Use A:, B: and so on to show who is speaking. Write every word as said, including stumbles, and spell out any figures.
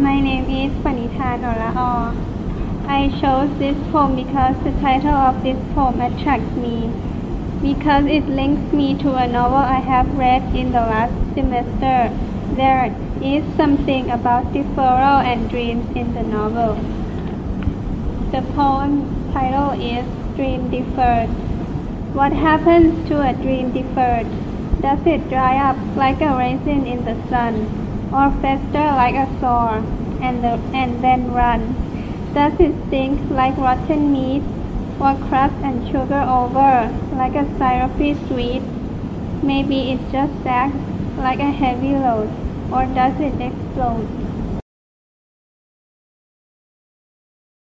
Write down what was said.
A: My name is Panitha Noraor. I chose this poem because the title of this poem attracts me, because it links me to a novel I have read in the last semester. There is something about deferral and dreams in the novel. The poem title is Dream Deferred. What happens to a dream deferred? Does it dry up like a raisin in the sun, or fester like a sore, and, the, and then run? Does it stink like rotten meat, or crust and sugar over like a syrupy sweet? Maybe it just sags like a heavy load, or does it explode?